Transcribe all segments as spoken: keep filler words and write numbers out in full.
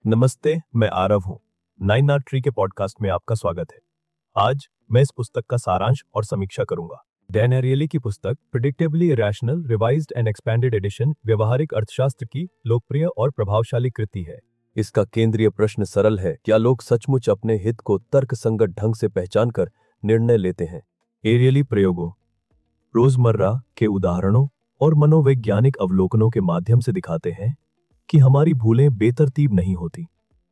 नमस्ते, मैं आरव हूँ। नाइन आर्ट ट्री के पॉडकास्ट में आपका स्वागत है। आज मैं इस पुस्तक का सारांश और समीक्षा करूंगा। डैन एरियली की पुस्तक predictably irrational revised and expanded edition व्यवहारिक अर्थशास्त्र की लोकप्रिय और प्रभावशाली कृति है। इसका केंद्रीय प्रश्न सरल है, क्या लोग सचमुच अपने हित को तर्कसंगत ढंग से पहचानकर निर्णय लेते हैं? एरियली प्रयोगों, रोजमर्रा के उदाहरणों और मनोवैज्ञानिक अवलोकनों के माध्यम से दिखाते हैं कि हमारी भूलें बेतरतीब नहीं होती।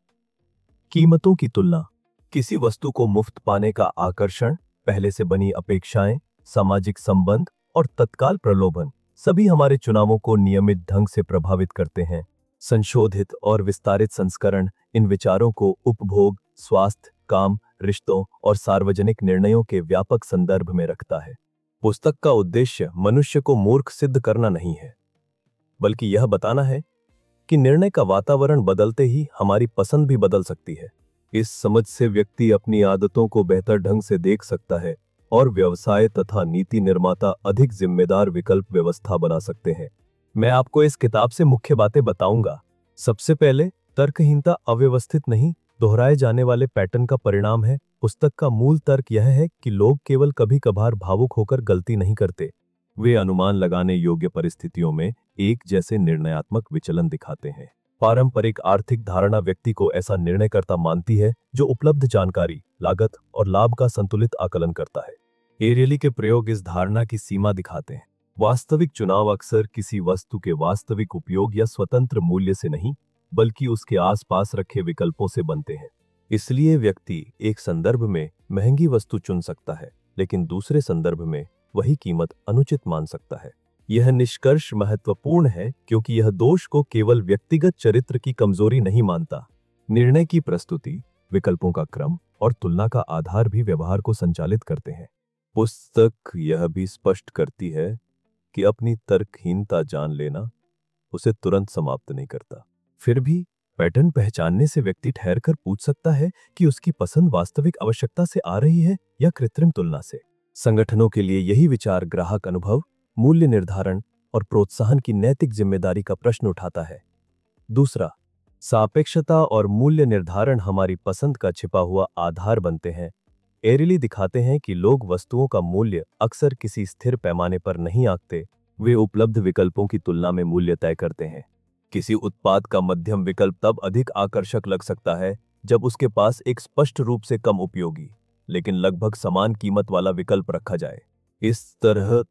कीमतों की तुलना, किसी वस्तु को मुफ्त पाने का आकर्षण, पहले से बनी अपेक्षाएं, सामाजिक संबंध और तत्काल प्रलोभन सभी हमारे चुनावों को नियमित ढंग से प्रभावित करते हैं। संशोधित और विस्तारित संस्करण इन विचारों को उपभोग, स्वास्थ्य, काम, रिश्तों और सार्वजनिक निर्णयों के व्यापक संदर्भ में रखता है। पुस्तक का उद्देश्य मनुष्य को मूर्ख सिद्ध करना नहीं है, बल्कि यह बताना है कि निर्णय का वातावरण बदलते ही हमारी पसंद भी बदल सकती है। इस समझ से व्यक्ति अपनी आदतों को बेहतर ढंग से देख सकता है और व्यवसाय तथा नीति निर्माता अधिक जिम्मेदार विकल्प व्यवस्था बना सकते हैं। मैं आपको इस किताब से मुख्य बातें बताऊंगा। सबसे पहले, तर्कहीनता अव्यवस्थित नहीं, दोहराए जाने वाले पैटर्न का परिणाम है। पुस्तक का मूल तर्क यह है कि लोग केवल कभी कभार भावुक होकर गलती नहीं करते, वे अनुमान लगाने योग्य परिस्थितियों में एक जैसे निर्णयात्मक विचलन दिखाते हैं। पारंपरिक आर्थिक धारणा व्यक्ति को ऐसा निर्णयकर्ता मानती है जो उपलब्ध जानकारी, लागत और लाभ का संतुलित आकलन करता है। एरियली के प्रयोग इस धारणा की सीमा दिखाते हैं। वास्तविक चुनाव अक्सर किसी वस्तु के वास्तविक उपयोग या स्वतंत्र मूल्य से नहीं, बल्कि उसके आसपास रखे विकल्पों से बनते हैं। इसलिए व्यक्ति एक संदर्भ में महंगी वस्तु चुन सकता है, लेकिन दूसरे संदर्भ में वही कीमत अनुचित मान सकता है। यह निष्कर्ष महत्वपूर्ण है क्योंकि यह दोष को केवल व्यक्तिगत चरित्र की कमजोरी नहीं मानता। निर्णय की प्रस्तुति, विकल्पों का क्रम और तुलना का आधार भी व्यवहार को संचालित करते हैं। पुस्तक यह भी स्पष्ट करती है कि अपनी तर्कहीनता जान लेना उसे तुरंत समाप्त नहीं करता। फिर भी पैटर्न पहचानने से व्यक्ति ठहरकर पूछ सकता है कि उसकी पसंद वास्तविक आवश्यकता से आ रही है या कृत्रिम तुलना से। संगठनों के लिए यही विचार ग्राहक अनुभव, मूल्य निर्धारण और प्रोत्साहन की नैतिक जिम्मेदारी का प्रश्न उठाता है। दूसरा, सापेक्षता और मूल्य निर्धारण हमारी पसंद का छिपा हुआ आधार बनते हैं। एरियली दिखाते हैं कि लोग वस्तुओं का मूल्य अक्सर किसी स्थिर पैमाने पर नहीं आंकते, वे उपलब्ध विकल्पों की तुलना में मूल्य तय करते हैं। किसी उत्पाद का मध्यम विकल्प तब अधिक आकर्षक लग सकता है जब उसके पास एक स्पष्ट रूप से कम उपयोगी लेकिन लगभग समान कीमत वाला विकल्प रखा जाए। इस तरह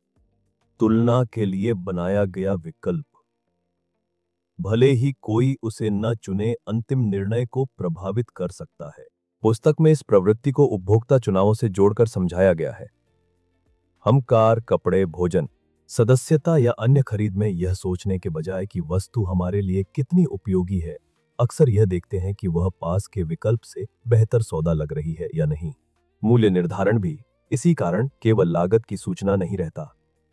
तुलना के लिए बनाया गया विकल्प, भले ही कोई उसे न चुने, अंतिम निर्णय को प्रभावित कर सकता है। पुस्तक में इस प्रवृत्ति को उपभोक्ता चुनावों से जोड़कर समझाया गया है। हम कार, कपड़े, भोजन, सदस्यता या अन्य खरीद में यह सोचने के बजाय कि वस्तु हमारे लिए कितनी उपयोगी है, अक्सर यह देखते हैं कि वह पास के विकल्प से बेहतर सौदा लग रही है या नहीं। मूल्य निर्धारण भी इसी कारण केवल लागत की सूचना नहीं रहता।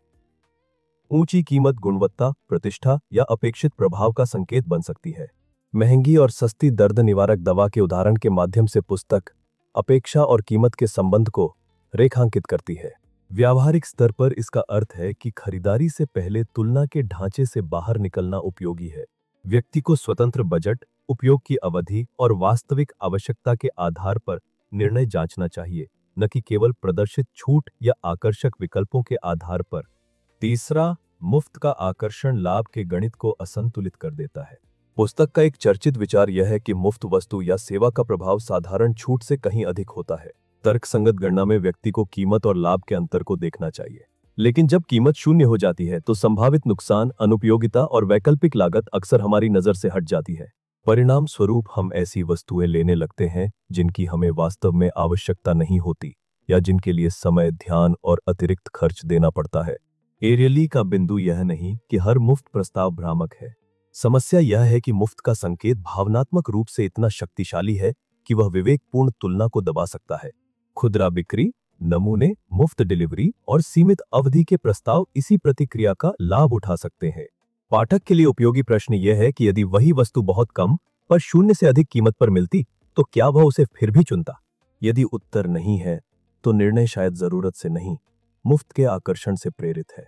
ऊंची कीमत गुणवत्ता, प्रतिष्ठा या अपेक्षित प्रभाव का संकेत बन सकती है। महंगी और सस्ती दर्द निवारक दवा के उदाहरण के माध्यम से पुस्तक अपेक्षा और कीमत के संबंध को रेखांकित करती है। व्यावहारिक स्तर पर इसका अर्थ है कि खरीदारी से पहले तुलना के ढांचे से बाहर निकलना उपयोगी है। व्यक्ति को स्वतंत्र बजट, उपयोग की अवधि और वास्तविक आवश्यकता के आधार पर निर्णय जांचना चाहिए, न कि केवल प्रदर्शित छूट या आकर्षक विकल्पों के आधार पर। तीसरा, मुफ्त का आकर्षण लाभ के गणित को असंतुलित कर देता है। पुस्तक का एक चर्चित विचार यह है कि मुफ्त वस्तु या सेवा का प्रभाव साधारण छूट से कहीं अधिक होता है। तर्कसंगत गणना में व्यक्ति को कीमत और लाभ के अंतर को देखना चाहिए, लेकिन जब कीमत शून्य हो जाती है तो संभावित नुकसान, अनुपयोगिता और वैकल्पिक लागत अक्सर हमारी नजर से हट जाती है। परिणाम स्वरूप हम ऐसी वस्तुएं लेने लगते हैं जिनकी हमें वास्तव में आवश्यकता नहीं होती या जिनके लिए समय, ध्यान और अतिरिक्त खर्च देना पड़ता है। एरियली का बिंदु यह नहीं कि हर मुफ्त प्रस्ताव भ्रामक है। समस्या यह है कि मुफ्त का संकेत भावनात्मक रूप से इतना शक्तिशाली है कि वह विवेकपूर्ण तुलना को दबा सकता है। खुदरा बिक्री, नमूने, मुफ्त डिलीवरी और सीमित अवधि के प्रस्ताव इसी प्रतिक्रिया का लाभ उठा सकते हैं। पाठक के लिए उपयोगी प्रश्न यह है कि यदि वही वस्तु बहुत कम पर शून्य से अधिक कीमत पर मिलती तो क्या वह उसे फिर भी चुनता? यदि उत्तर नहीं है तो निर्णय शायद जरूरत से नहीं, मुफ्त के आकर्षण से प्रेरित है।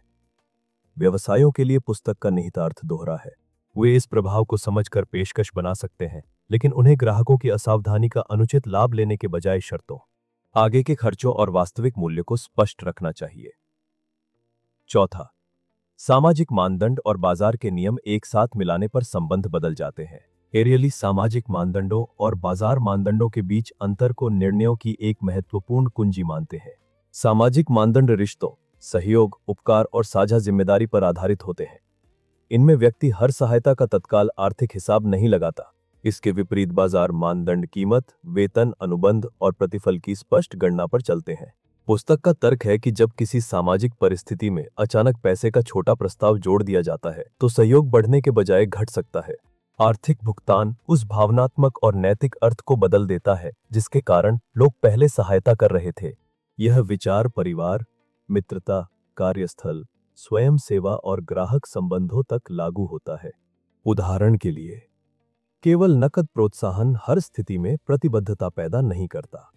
व्यवसायों के लिए पुस्तक का निहितार्थ दोहरा है। वे इस प्रभाव को समझकर पेशकश बना सकते हैं लेकिन उन्हें ग्राहकों की असावधानी का अनुचित लाभ लेने के बजाय शर्तों, आगे के खर्चों और वास्तविक मूल्य को स्पष्ट रखना चाहिए। चौथा, सामाजिक मानदंड और बाजार के नियम एक साथ मिलाने पर संबंध बदल जाते हैं। एरियली सामाजिक मानदंडों और बाजार मानदंडों के बीच अंतर को निर्णयों की एक महत्वपूर्ण कुंजी मानते हैं। सामाजिक मानदंड रिश्तों, सहयोग, उपकार और साझा जिम्मेदारी पर आधारित होते हैं। इनमें व्यक्ति हर सहायता का तत्काल आर्थिक हिसाब नहीं लगाता। इसके विपरीत बाजार मानदंड कीमत, वेतन, अनुबंध और प्रतिफल की स्पष्ट गणना पर चलते हैं। पुस्तक का तर्क है कि जब किसी सामाजिक परिस्थिति में अचानक पैसे का छोटा प्रस्ताव जोड़ दिया जाता है तो सहयोग बढ़ने के बजाय घट सकता है। आर्थिक भुगतान उस भावनात्मक और नैतिक अर्थ को बदल देता है जिसके कारण लोग पहले सहायता कर रहे थे। यह विचार परिवार, मित्रता, कार्यस्थल, स्वयं सेवा और ग्राहक संबंधों तक लागू होता है। उदाहरण के लिए, केवल नकद प्रोत्साहन हर स्थिति में प्रतिबद्धता पैदा नहीं करता।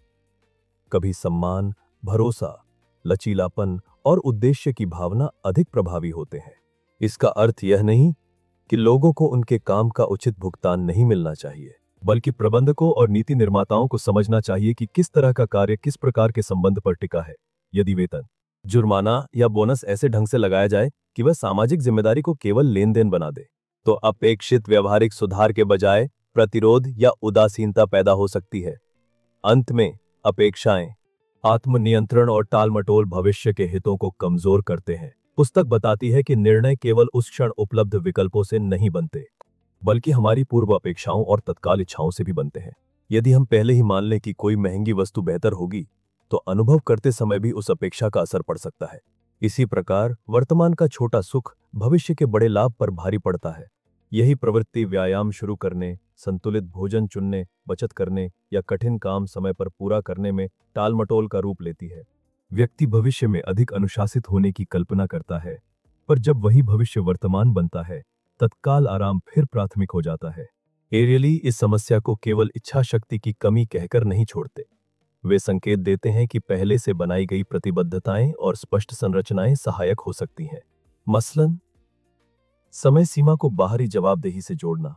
कभी सम्मान, भरोसा, लचीलापन और उद्देश्य की भावना अधिक प्रभावी होते हैं। इसका अर्थ यह नहीं कि लोगों को उनके काम का उचित भुगतान नहीं मिलना चाहिए, बल्कि प्रबंधकों और नीति निर्माताओं को समझना चाहिए कि किस तरह का कार्य किस प्रकार के संबंध पर टिका है। यदि वेतन, जुर्माना या बोनस ऐसे ढंग से लगाया जाए कि वह सामाजिक जिम्मेदारी को केवल लेन देन बना दे, तो अपेक्षित व्यवहारिक सुधार के बजाय प्रतिरोध या उदासीनता पैदा हो सकती है। अंत में, अपेक्षाएं, आत्मनियंत्रण और टालमटोल भविष्य के हितों को कमजोर करते हैं। पुस्तक बताती है कि निर्णय केवल उस क्षण उपलब्ध विकल्पों से नहीं बनते, बल्कि हमारी पूर्व अपेक्षाओं और तत्काल इच्छाओं से भी बनते हैं। यदि हम पहले ही मान लें कि कोई महंगी वस्तु बेहतर होगी, तो अनुभव करते समय भी उस अपेक्षा का असर पड़ सकता है। इसी प्रकार वर्तमान का छोटा सुख भविष्य के बड़े लाभ पर भारी पड़ता है। यही प्रवृत्ति व्यायाम शुरू करने, संतुलित भोजन चुनने, बचत करने या कठिन काम समय पर पूरा करने में टालमटोल का रूप लेती है। व्यक्ति भविष्य में अधिक अनुशासित होने की कल्पना करता है, पर जब वही भविष्य वर्तमान बनता है, तत्काल आराम फिर प्राथमिक हो जाता है। एरियली इस समस्या को केवल इच्छा शक्ति की कमी कहकर नहीं छोड़ते। वे संकेत देते हैं कि पहले से बनाई गई प्रतिबद्धताएं और स्पष्ट संरचनाएं सहायक हो सकती हैं। मसलन, समय सीमा को बाहरी जवाबदेही से जोड़ना,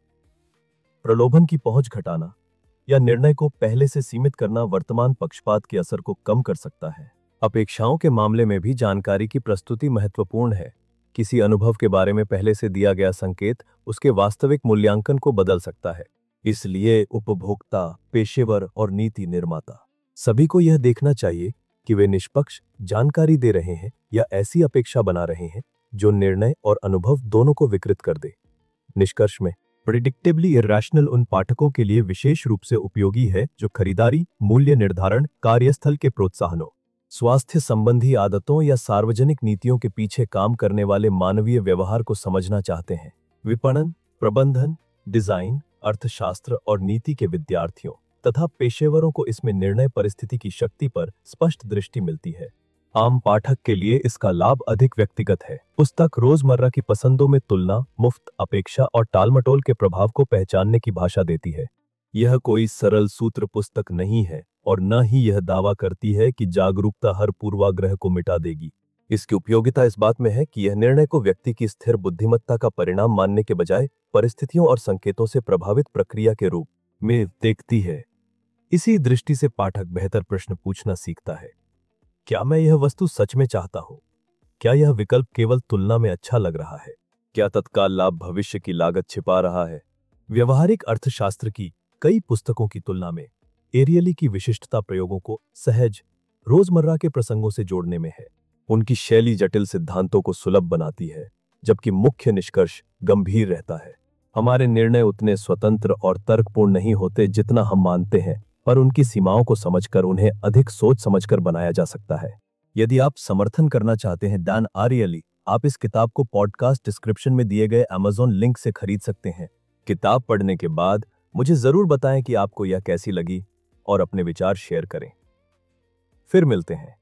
प्रलोभन की पहुंच घटाना या निर्णय को पहले से सीमित करना वर्तमान पक्षपात के असर को कम कर सकता है। अपेक्षाओं के मामले में भी जानकारी की प्रस्तुति महत्वपूर्ण है। किसी अनुभव के बारे में पहले से दिया गया संकेत उसके वास्तविक मूल्यांकन को बदल सकता है। इसलिए उपभोक्ता, पेशेवर और नीति निर्माता सभी को यह देखना चाहिए कि वे निष्पक्ष जानकारी दे रहे हैं या ऐसी अपेक्षा बना रहे हैं जो निर्णय और अनुभव दोनों को विकृत कर दे। निष्कर्ष में, प्रिडिक्टेबली इरैशनल उन पाठकों के लिए विशेष रूप से उपयोगी है जो खरीदारी, मूल्य निर्धारण, कार्यस्थल के प्रोत्साहनों, स्वास्थ्य संबंधी आदतों या सार्वजनिक नीतियों के पीछे काम करने वाले मानवीय व्यवहार को समझना चाहते हैं। विपणन, प्रबंधन, डिजाइन, अर्थशास्त्र और नीति के विद्यार्थियों तथा पेशेवरों को इसमें निर्णय परिस्थिति की शक्ति पर स्पष्ट दृष्टि मिलती है। आम पाठक के लिए इसका लाभ अधिक व्यक्तिगत है। पुस्तक रोजमर्रा की पसंदों में तुलना, मुफ्त, अपेक्षा और टालमटोल के प्रभाव को पहचानने की भाषा देती है। यह कोई सरल सूत्र पुस्तक नहीं है और न ही यह दावा करती है कि जागरूकता हर पूर्वाग्रह को मिटा देगी। इसकी उपयोगिता इस बात में है कि यह निर्णय को व्यक्ति की स्थिर बुद्धिमत्ता का परिणाम मानने के बजाय परिस्थितियों और संकेतों से प्रभावित प्रक्रिया के रूप में देखती है। इसी दृष्टि से पाठक बेहतर प्रश्न पूछना सीखता है। क्या मैं यह वस्तु सच में चाहता हूं? क्या यह विकल्प केवल तुलना में अच्छा लग रहा है? क्या तत्काल लाभ भविष्य की लागत छिपा रहा है? व्यवहारिक अर्थशास्त्र की कई पुस्तकों की तुलना में एरियली की विशिष्टता प्रयोगों को सहज, रोजमर्रा के प्रसंगों से जोड़ने में है। उनकी शैली जटिल सिद्धांतों को सुलभ बनाती है, जबकि मुख्य निष्कर्ष गंभीर रहता है। हमारे निर्णय उतने स्वतंत्र और तर्कपूर्ण नहीं होते जितना हम मानते हैं, पर उनकी सीमाओं को समझकर उन्हें अधिक सोच समझकर बनाया जा सकता है। यदि आप समर्थन करना चाहते हैं डैन आरियली, आप इस किताब को पॉडकास्ट डिस्क्रिप्शन में दिए गए अमेज़न लिंक से खरीद सकते हैं। किताब पढ़ने के बाद मुझे जरूर बताएं कि आपको यह कैसी लगी और अपने विचार शेयर करें। फिर मिलते हैं।